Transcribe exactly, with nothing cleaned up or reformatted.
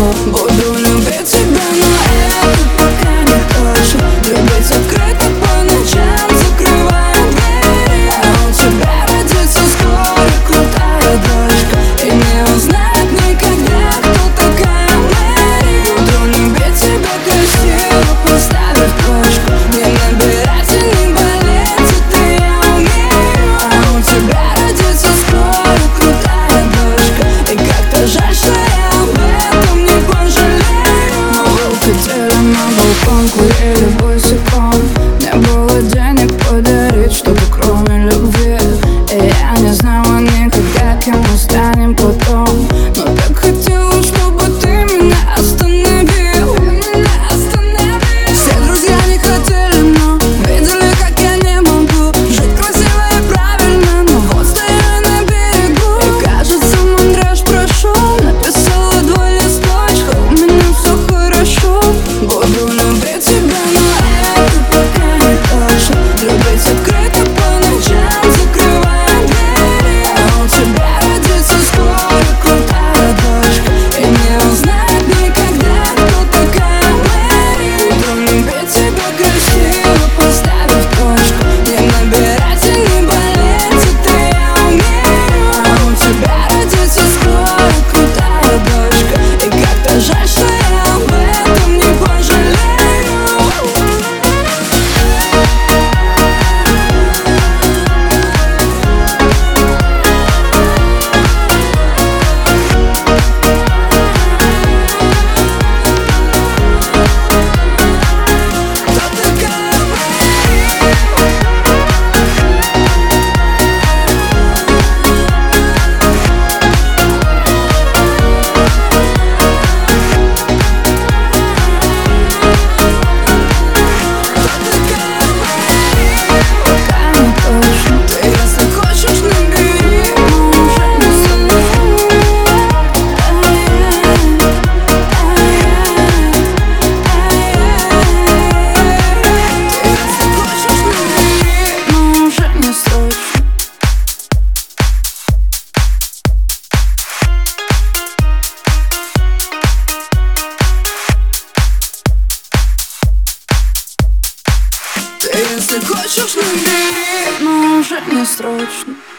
Буду любить тебя, но это пока не точно. Любить открыто по ночам, закрывая двери. А у тебя родится скоро крутая дочка, и не узнает никогда, кто такая Мэри. Буду любить тебя красиво, поставив точку. Не набирать и не болеть, это я умею. А у тебя родится скоро крутая дочка, и как-то жаль, что я об этом не пожалею. Мы уходили на балкон, курили босиком. Не было денег подарить что-то кроме любви, и я не знала никогда, кем мы станем потом. Но так хотела, чтобы ты меня остановил. Все друзья не хотели, но видели, как я не могу жить красиво и правильно, но вот стою на берегу. И кажется, мандраж прошел. Написала два листочка, у меня все хорошо. Буду любить тебя, но это пока не точно. Любить открыто по ночам, закрывая двери. А у тебя родится скоро крутая дочка, и не узнает никогда, кто такая Мэри. Буду любить тебя красиво, поставив точку. Не набирать и не болеть, это я умею. А у тебя родится скоро крутая дочка, и как-то жаль, что я об этом не пожалею. Если хочешь, набери, но уже не срочно.